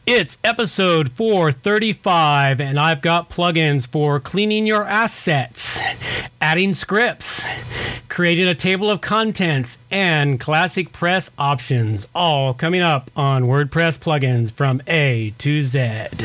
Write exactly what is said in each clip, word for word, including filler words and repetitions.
It's episode four thirty-five, and I've got plugins for cleaning your assets, adding scripts, creating a table of contents, and classic press options, all coming up on WordPress plugins from A to Z.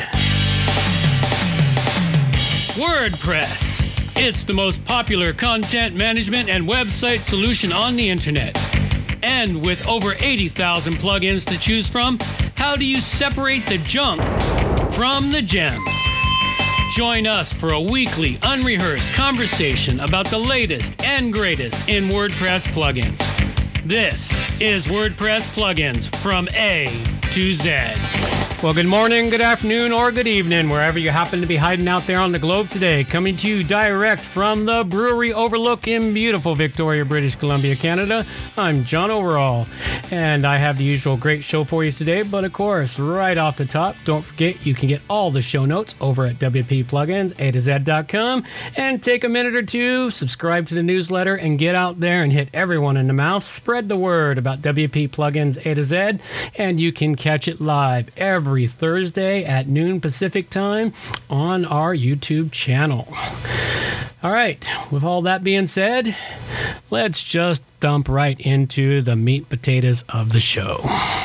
WordPress. It's the most popular content management and website solution on the internet. And with over eighty thousand plugins to choose from, how do you separate the junk from the gems? Join us for a weekly, unrehearsed conversation about the latest and greatest in WordPress plugins. This is WordPress plugins from A to Z. Well, good morning, good afternoon, or good evening, wherever you happen to be hiding out there on the globe today. Coming to you direct from the Brewery Overlook in beautiful Victoria, British Columbia, Canada. I'm John Overall, and I have the usual great show for you today. But of course, right off the top, don't forget you can get all the show notes over at W P Plugins A to Z dot com, and take a minute or two, subscribe to the newsletter, and get out there and hit everyone in the mouth. Spread the word about W P Plugins A to Z, and you can catch it live every Every Thursday at noon Pacific time on our YouTube channel. All right, with all that being said, let's just dump right into the meat and potatoes of the show.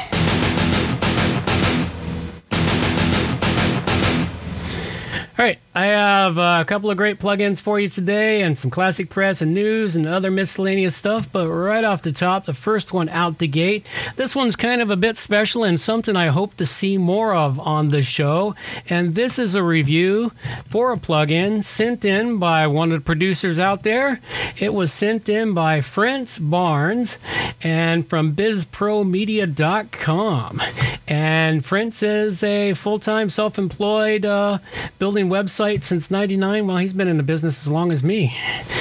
All right, I have a couple of great plugins for you today and some classic press and news and other miscellaneous stuff, but right off the top, the first one out the gate, this one's kind of a bit special and something I hope to see more of on the show, and this is a review for a plugin sent in by one of the producers out there. It was sent in by Fritz Barnes and from biz pro media dot com, and Fritz is a full-time self-employed uh, building website since ninety-nine. Well, he's been in the business as long as me.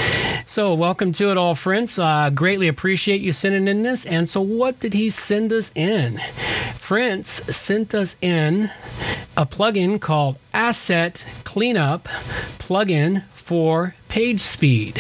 So welcome to it all, friends. Uh, greatly appreciate you sending in this. And so what did he send us in? Fritz sent us in a plugin called Asset Cleanup plugin for page speed.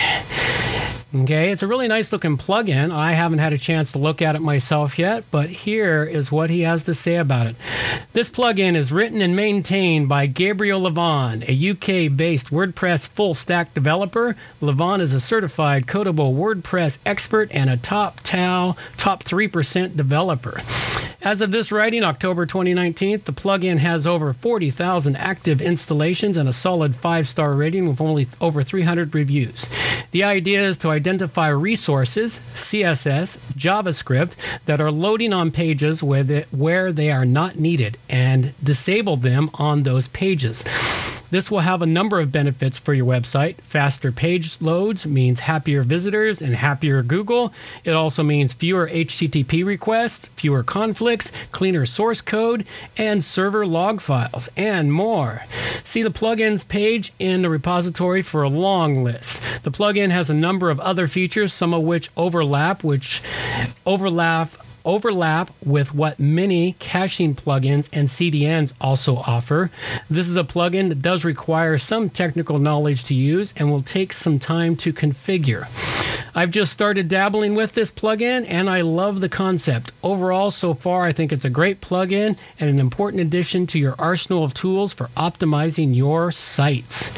Okay, it's a really nice looking plugin. I haven't had a chance to look at it myself yet, but here is what he has to say about it. This plugin is written and maintained by Gabriel Levon, a U K-based WordPress full-stack developer. Levon is a certified Codeable WordPress expert and a top T A L, top three percent developer. As of this writing, October twenty nineteen, the plugin has over forty thousand active installations and a solid five-star rating with only over three hundred reviews. The idea is to identify resources, C S S, JavaScript, that are loading on pages where they, where they are not needed and disable them on those pages. This will have a number of benefits for your website. Faster page loads means happier visitors and happier Google. It also means fewer H T T P requests, fewer conflicts, cleaner source code, and server log files, and more. See the plugins page in the repository for a long list. The plugin has a number of other features, some of which overlap, which overlap overlap with what many caching plugins and C D Ns also offer. This is a plugin that does require some technical knowledge to use and will take some time to configure. I've just started dabbling with this plugin and I love the concept. Overall, so far, I think it's a great plugin and an important addition to your arsenal of tools for optimizing your sites.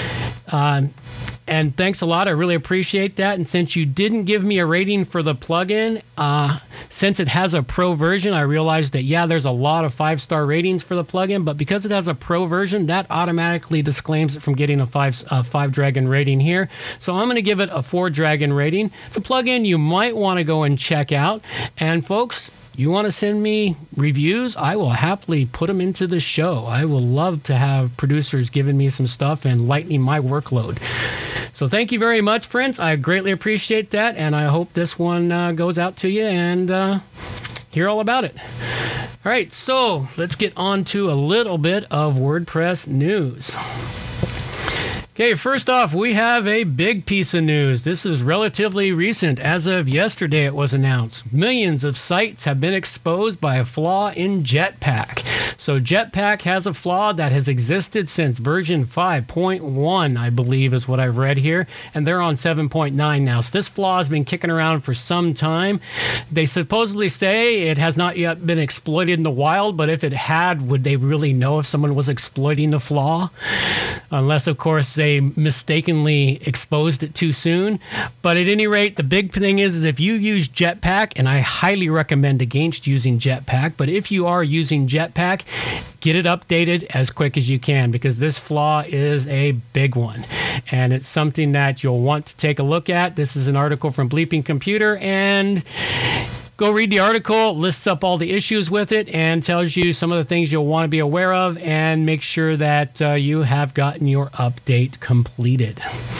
Um, And thanks a lot. I really appreciate that. And since you didn't give me a rating for the plugin, uh, since it has a pro version, I realized that, yeah, there's a lot of five-star ratings for the plugin, but because it has a pro version, that automatically disclaims it from getting a five, uh, five dragon rating here. So I'm going to give it a four dragon rating. It's a plugin you might want to go and check out. And folks, you want to send me reviews? I will happily put them into the show. I will love to have producers giving me some stuff and lightening my workload. So thank you very much, friends. I greatly appreciate that, and I hope this one uh, goes out to you and uh, hear all about it. All right, so let's get on to a little bit of WordPress news. Okay, first off, we have a big piece of news. This is relatively recent. As of yesterday, it was announced. Millions of sites have been exposed by a flaw in Jetpack. So Jetpack has a flaw that has existed since version five point one, I believe is what I've read here, and they're on seven point nine now. So this flaw has been kicking around for some time. They supposedly say it has not yet been exploited in the wild, but if it had, would they really know if someone was exploiting the flaw? Unless, of course, they mistakenly exposed it too soon. But at any rate, the big thing is, is if you use Jetpack, and I highly recommend against using Jetpack, but if you are using Jetpack, get it updated as quick as you can, because this flaw is a big one. And it's something that you'll want to take a look at. This is an article from Bleeping Computer, and go read the article, lists up all the issues with it, and tells you some of the things you'll want to be aware of, and make sure that uh, you have gotten your update completed.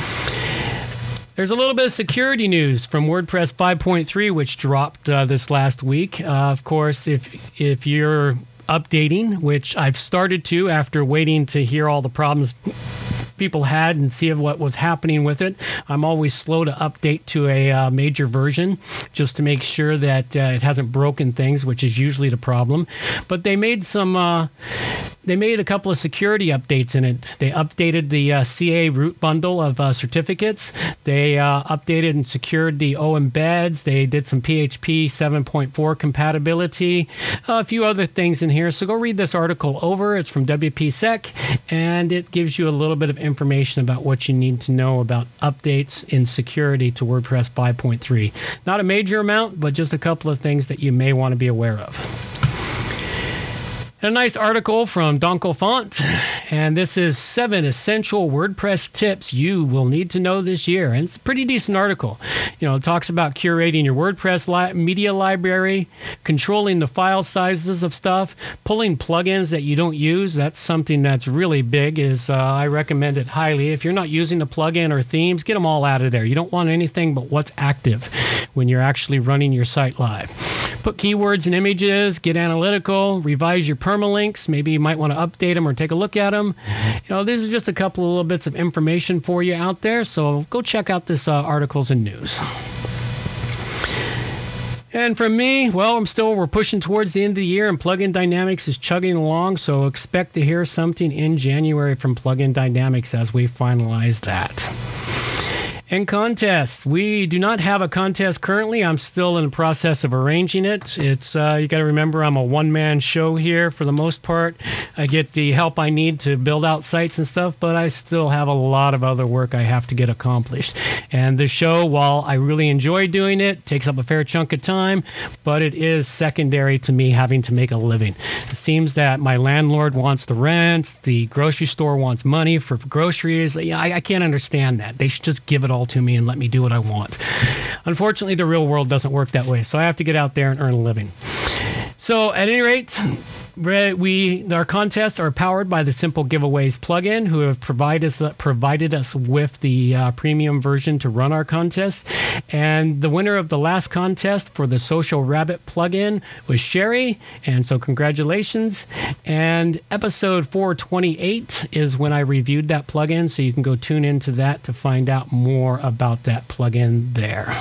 There's a little bit of security news from WordPress five point three, which dropped uh, this last week. Uh, of course, if if you're updating, which I've started to after waiting to hear all the problems people had and see what was happening with it. I'm always slow to update to a uh, major version just to make sure that uh, it hasn't broken things, which is usually the problem. But they made some, uh, they made a couple of security updates in it. They updated the uh, C A root bundle of uh, certificates. They uh, updated and secured the O embeds. They did some P H P seven point four compatibility, uh, a few other things in here. So go read this article over. It's from W P Sec, and it gives you a little bit of information about what you need to know about updates in security to WordPress five point three. Not a major amount, but just a couple of things that you may want to be aware of. A nice article from Donko Font, and this is seven essential WordPress tips you will need to know this year. And it's a pretty decent article. You know, it talks about curating your WordPress li- media library, controlling the file sizes of stuff, pulling plugins that you don't use. That's something that's really big. Is uh, I recommend it highly. If you're not using a plugin or themes, get them all out of there. You don't want anything but what's active when you're actually running your site live. Put keywords in images, get analytical, revise your permalinks. Maybe you might want to update them or take a look at them. You know, these are just a couple of little bits of information for you out there. So go check out this uh, articles and news. And for me, well, I'm still, we're pushing towards the end of the year, and Plugin Dynamics is chugging along. So expect to hear something in January from Plugin Dynamics as we finalize that. And contests. We do not have a contest currently. I'm still in the process of arranging it. It's uh, you got to remember, I'm a one-man show here for the most part. I get the help I need to build out sites and stuff, but I still have a lot of other work I have to get accomplished. And the show, while I really enjoy doing it, takes up a fair chunk of time, but it is secondary to me having to make a living. It seems that my landlord wants the rent, the grocery store wants money for groceries. I, I can't understand that. They should just give it all to me and let me do what I want. Unfortunately, the real world doesn't work that way, so I have to get out there and earn a living. So at any rate, we our contests are powered by the Simple Giveaways plugin, who have provided us, provided us with the uh, premium version to run our contest. And the winner of the last contest for the Social Rabbit plugin was Sherry, and so congratulations. And episode four twenty-eight is when I reviewed that plugin, so you can go tune into that to find out more about that plugin there.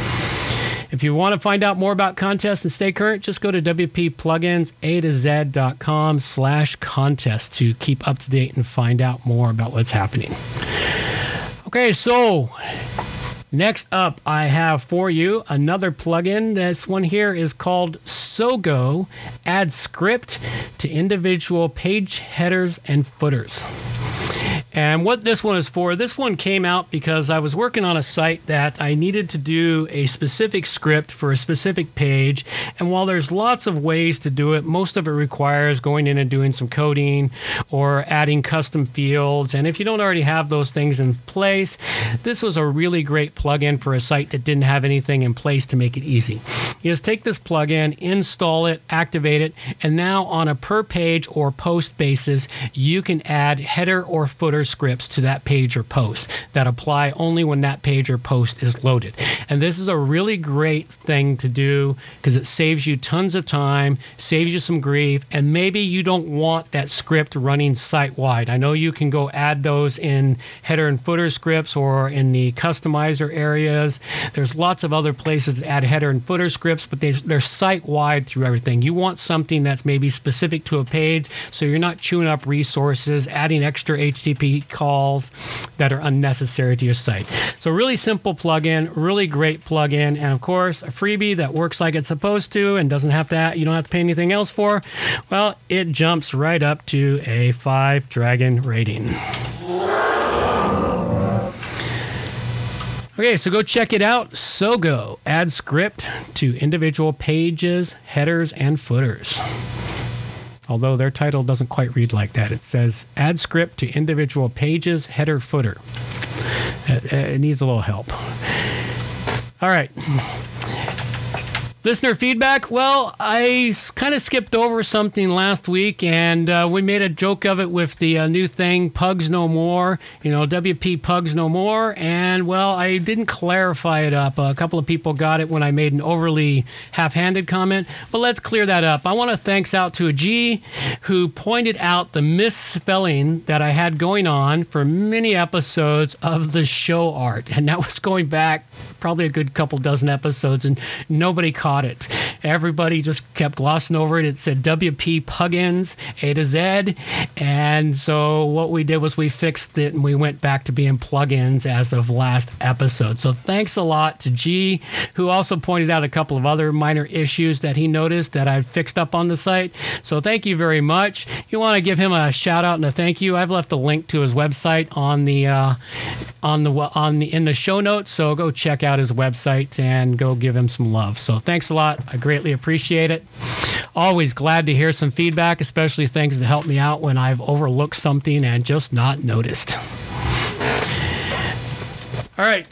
If you want to find out more about contests and stay current, just go to W P Plugins A to Z dot com slash contest to keep up to date and find out more about what's happening. Okay, so next up, I have for you another plugin. This one here is called Sogo. Add script to individual page headers and footers. And what this one is for, this one came out because I was working on a site that I needed to do a specific script for a specific page. And while there's lots of ways to do it, most of it requires going in and doing some coding or adding custom fields. And if you don't already have those things in place, this was a really great plugin for a site that didn't have anything in place to make it easy. You just take this plugin, install it, activate it, and now on a per page or post basis, you can add header or footer footer scripts to that page or post that apply only when that page or post is loaded. And this is a really great thing to do because it saves you tons of time, saves you some grief, and maybe you don't want that script running site-wide. I know you can go add those in header and footer scripts or in the customizer areas. There's lots of other places to add header and footer scripts, but they, they're site-wide through everything. You want something that's maybe specific to a page so you're not chewing up resources, adding extra H T T P calls that are unnecessary to your site. So really simple plugin, really great plugin, and of course a freebie that works like it's supposed to and doesn't have to add, you don't have to pay anything else for. Well, it jumps right up to a five dragon rating. Okay, so go check it out. SoGo, add script to individual pages, headers, and footers. Although their title doesn't quite read like that. It says, add script to individual pages, header, footer. It, it needs a little help. All right. Listener feedback? Well, I kind of skipped over something last week, and uh, we made a joke of it with the uh, new thing, Pugs No More, you know, W P Pugs No More, and, well, I didn't clarify it up. A couple of people got it when I made an overly half-handed comment, but let's clear that up. I want to thanks out to a G who pointed out the misspelling that I had going on for many episodes of the show art, and that was going back probably a good couple dozen episodes, and nobody caught it. Everybody just kept glossing over it. It said W P Puggins, A to Z. And so what we did was we fixed it and we went back to being plugins as of last episode. So thanks a lot to G, who also pointed out a couple of other minor issues that he noticed that I fixed up on the site. So thank you very much. You want to give him a shout out and a thank you. I've left a link to his website on the uh, on the on the in the show notes. So go check out his website and go give him some love. So thanks a lot. I greatly appreciate it. Always glad to hear some feedback, especially things that help me out when I've overlooked something and just not noticed. All right.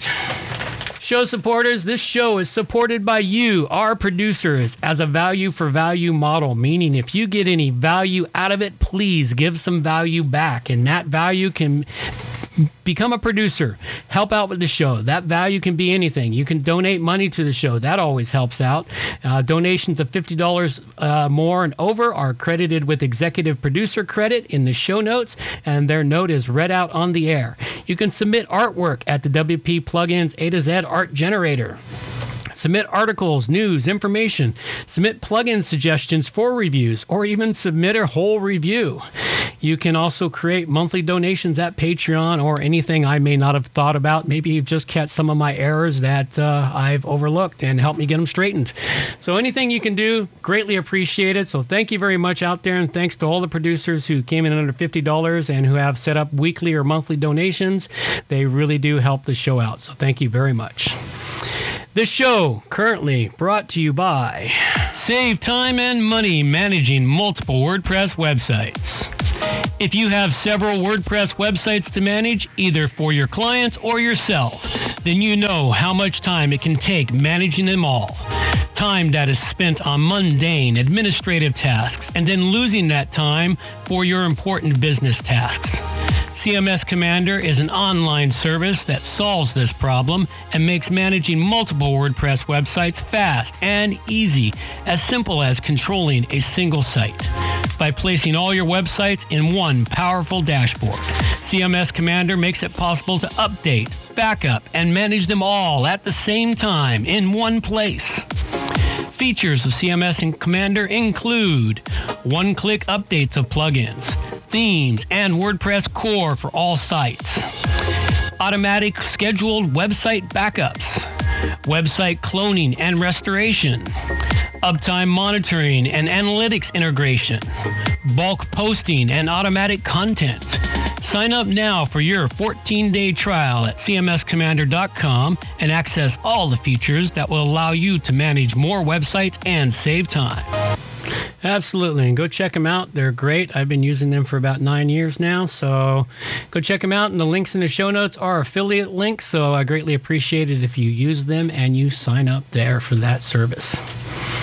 Show supporters, this show is supported by you, our producers, as a value for value model, meaning if you get any value out of it, please give some value back. And that value can become a producer, help out with the show. That value can be anything. You can donate money to the show. That always helps out. Uh, donations of fifty dollars uh, more and over are credited with executive producer credit in the show notes, and their note is read out on the air. You can submit artwork at the W P Plugins A to Z Art Generator. Submit articles, news, information. Submit plugin suggestions for reviews, or even submit a whole review. You can also create monthly donations at Patreon or anything I may not have thought about. Maybe you've just caught some of my errors that uh, I've overlooked and helped me get them straightened. So anything you can do, greatly appreciate it. So thank you very much out there, and thanks to all the producers who came in under fifty dollars and who have set up weekly or monthly donations. They really do help the show out. So thank you very much. This show currently brought to you by Save time and money managing multiple WordPress websites. If you have several WordPress websites to manage, either for your clients or yourself, then you know how much time it can take managing them all. Time that is spent on mundane administrative tasks and then losing that time for your important business tasks. C M S Commander is an online service that solves this problem and makes managing multiple WordPress websites fast and easy, as simple as controlling a single site. By placing all your websites in one powerful dashboard, C M S Commander makes it possible to update, backup, and manage them all at the same time in one place. Features of C M S and Commander include one-click updates of plugins, themes, and WordPress core for all sites, automatic scheduled website backups, website cloning and restoration, uptime monitoring and analytics integration, bulk posting and automatic content. Sign up now for your fourteen-day trial at C M S commander dot com and access all the features that will allow you to manage more websites and save time. Absolutely, and go check them out. They're great. I've been using them for about nine years now, so go check them out. And the links in the show notes are affiliate links, so I greatly appreciate it if you use them and you sign up there for that service.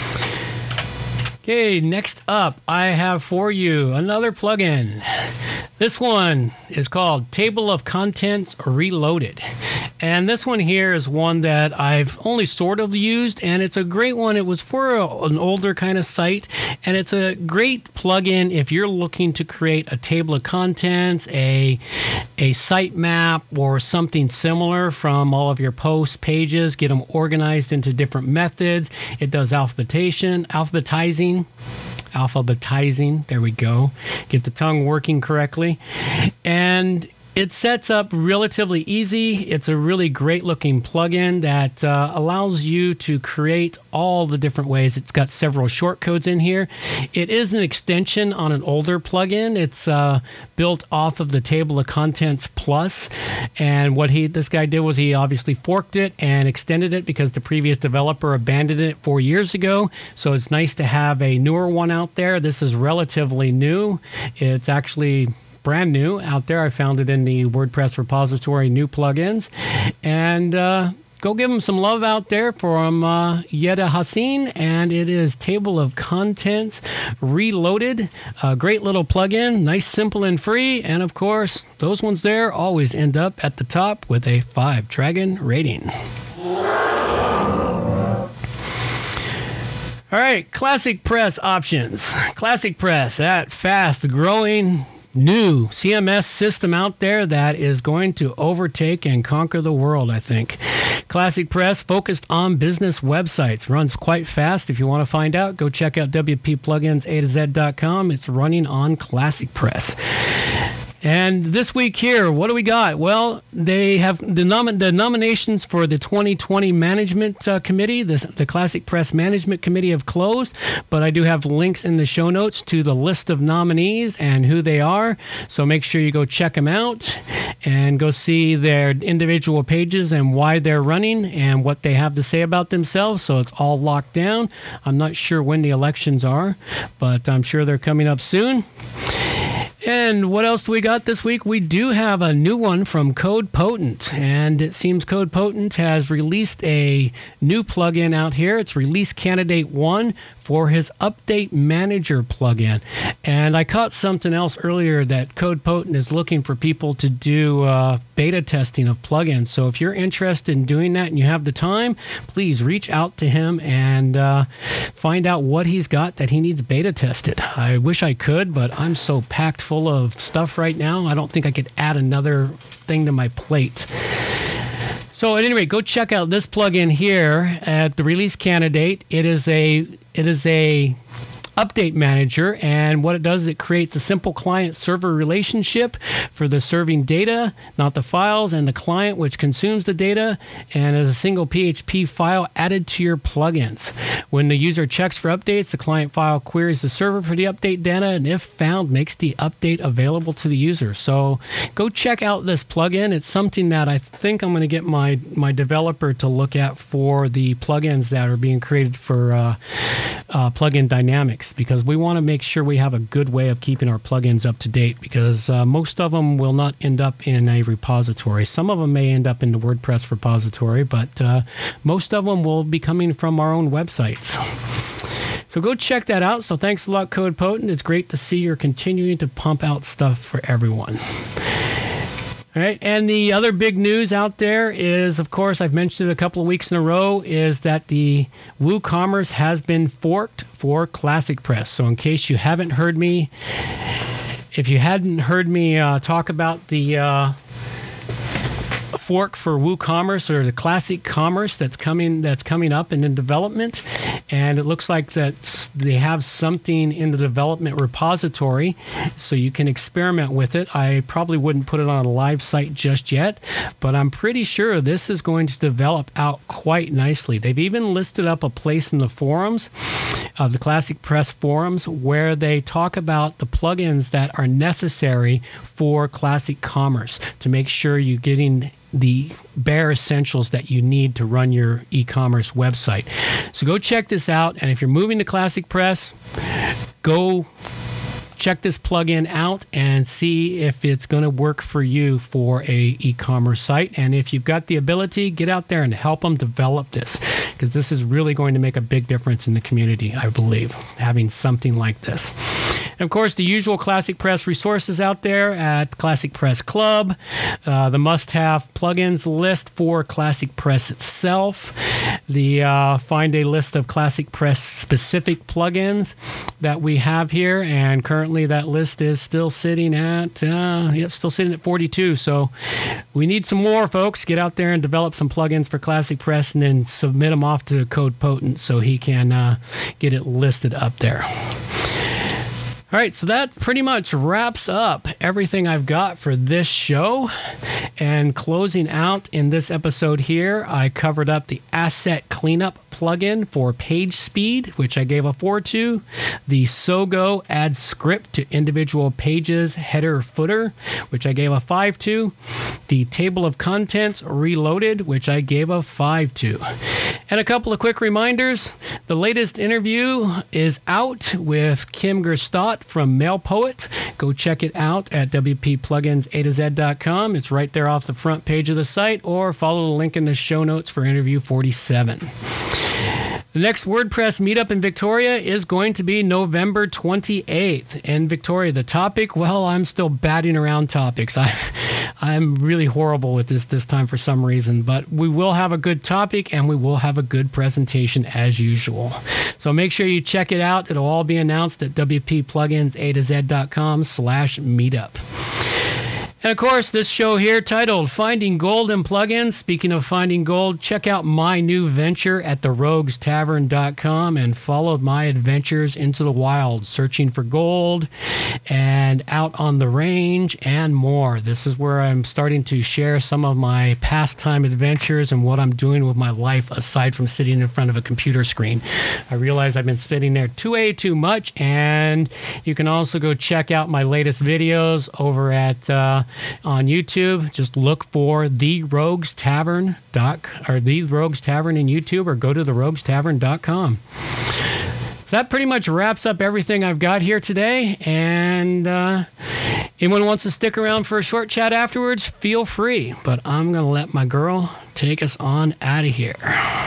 Okay, next up, I have for you another plugin. This one is called Table of Contents Reloaded. And this one here is one that I've only sort of used, and it's a great one. It was for a, an older kind of site, and it's a great plugin if you're looking to create a table of contents, a, a site map, or something similar from all of your posts, pages, get them organized into different methods. It does alphabetation, alphabetizing. Alphabetizing, there we go. Get the tongue working correctly. And it sets up relatively easy. It's a really great looking plugin that uh, allows you to create all the different ways. It's got several shortcodes in here. It is an extension on an older plugin. It's uh, built off of the Table of Contents Plus. And what he this guy did was he obviously forked it and extended it because the previous developer abandoned it four years ago. So it's nice to have a newer one out there. This is relatively new. It's actually brand new out there. I found it in the WordPress repository, new plugins. And uh, go give them some love out there from uh, Yeda Hassin. And it is Table of Contents Reloaded. A great little plugin, nice, simple, and free. And of course, those ones there always end up at the top with a five Dragon rating. All right, Classic Press options. Classic Press, that fast growing new C M S system out there that is going to overtake and conquer the world, I think. Classic Press focused on business websites. Runs quite fast. If you want to find out, go check out W P plugins A to Z dot com. It's running on Classic Press. And this week here, what do we got? Well, they have the, nom- the nominations for the twenty twenty Management uh, Committee, the, the Classic Press Management Committee have closed, but I do have links in the show notes to the list of nominees and who they are. So make sure you go check them out and go see their individual pages and why they're running and what they have to say about themselves. So it's all locked down. I'm not sure when the elections are, but I'm sure they're coming up soon. And what else do we got this week? We do have a new one from Code Potent, and it seems Code Potent has released a new plugin out here. It's Release Candidate one for his Update Manager plugin. And I caught something else earlier that Code Potent is looking for people to do uh, beta testing of plugins. So if you're interested in doing that and you have the time, please reach out to him and uh, find out what he's got that he needs beta tested. I wish I could, but I'm so packed full of stuff right now. I don't think I could add another thing to my plate. So at any rate, go check out this plugin here at the Release Candidate. It is a it is a update manager, and what it does is it creates a simple client-server relationship for the serving data, not the files, and the client which consumes the data, and as a single P H P file added to your plugins. When the user checks for updates, the client file queries the server for the update data, and if found, makes the update available to the user. So go check out this plugin. It's something that I think I'm going to get my, my developer to look at for the plugins that are being created for uh, uh, Plugin Dynamics, because we want to make sure we have a good way of keeping our plugins up to date, because uh, most of them will not end up in a repository. Some of them may end up in the WordPress repository, but uh, most of them will be coming from our own websites. So go check that out. So thanks a lot, Code Potent. It's great to see you're continuing to pump out stuff for everyone. All right, and the other big news out there is, of course, I've mentioned it a couple of weeks in a row, is that the WooCommerce has been forked for Classic Press. So in case you haven't heard me, if you hadn't heard me uh, talk about the uh, fork for WooCommerce, or the Classic Commerce that's coming that's coming up and in development, and it looks like that they have something in the development repository, so you can experiment with it. I probably wouldn't put it on a live site just yet, but I'm pretty sure this is going to develop out quite nicely. They've even listed up a place in the forums, uh, the Classic Press forums, where they talk about the plugins that are necessary for Classic Commerce to make sure you're getting the bare essentials that you need to run your e-commerce website. So go check this out, and if you're moving to Classic Press, go check this plugin out and see if it's going to work for you for a e-commerce site. And if you've got the ability, get out there and help them develop this, because this is really going to make a big difference in the community, I believe, having something like this. And of course, the usual Classic Press resources out there at Classic Press Club, uh, the must-have plugins list for Classic Press itself, the uh, find a list of Classic Press specific plugins that we have here, and currently that list is still sitting at uh, yeah, still sitting at forty-two. So we need some more, folks. Get out there and develop some plugins for Classic Press, and then submit them off to Code Potent so he can uh, get it listed up there. All right, so that pretty much wraps up everything I've got for this show. And closing out in this episode here, I covered up the Asset Cleanup plugin for page speed, which I gave a four to. The Sogo adds script to individual pages, header, footer, which I gave a five to. The Table of Contents Reloaded, which I gave a five to. And a couple of quick reminders. The latest interview is out with Kim Gerstott from Mail Poet. Go check it out at W P plugins A to Z dot com. It's right there off the front page of the site, or follow the link in the show notes for interview forty-seven. The next WordPress meetup in Victoria is going to be November twenty-eighth in Victoria. The topic, well, I'm still batting around topics. I, I'm really horrible with this this time for some reason, but we will have a good topic and we will have a good presentation as usual. So make sure you check it out. It'll all be announced at W P plugins A to Z dot com slash meetup. And of course, this show here titled Finding Gold in Plugins. Speaking of finding gold, check out my new venture at the rogues tavern dot com and follow my adventures into the wild, searching for gold and out on the range and more. This is where I'm starting to share some of my pastime adventures and what I'm doing with my life aside from sitting in front of a computer screen. I realize I've been spending there too way too much, and you can also go check out my latest videos over at uh, on YouTube. Just look for The Rogues Tavern doc or The Rogues Tavern in YouTube, or go to the rogues tavern dot com. So that pretty much wraps up everything I've got here today. And uh, anyone wants to stick around for a short chat afterwards, feel free. But I'm going to let my girl take us on out of here.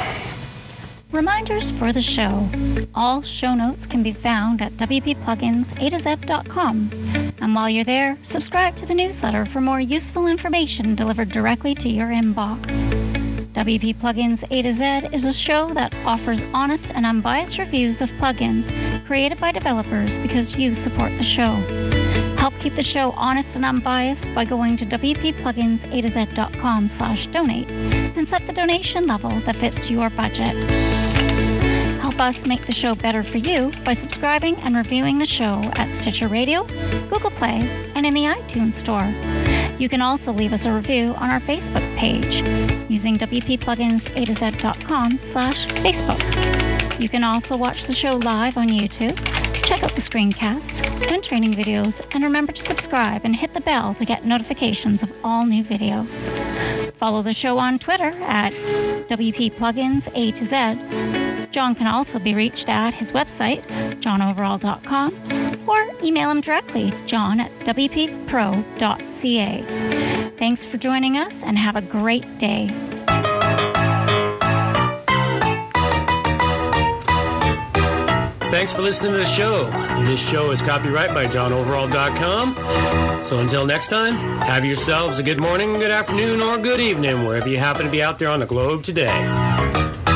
Reminders for the show. All show notes can be found at W P plugins A to Z dot com. And while you're there, subscribe to the newsletter for more useful information delivered directly to your inbox. W P Plugins A to Z is a show that offers honest and unbiased reviews of plugins created by developers because you support the show. Help keep the show honest and unbiased by going to W P plugins A to Z dot com slash donate and set the donation level that fits your budget. Help us make the show better for you by subscribing and reviewing the show at Stitcher Radio, Google Play, and in the iTunes Store. You can also leave us a review on our Facebook page using W P plugins A to Z dot com slash Facebook. You can also watch the show live on YouTube, check out the screencasts and training videos, and remember to subscribe and hit the bell to get notifications of all new videos. Follow the show on Twitter at W P plugins A to Z. John can also be reached at his website, john overall dot com, or email him directly, john at w p pro dot c a. Thanks for joining us, and have a great day. Thanks for listening to the show. This show is copyright by john overall dot com. So until next time, have yourselves a good morning, good afternoon, or good evening, wherever you happen to be out there on the globe today.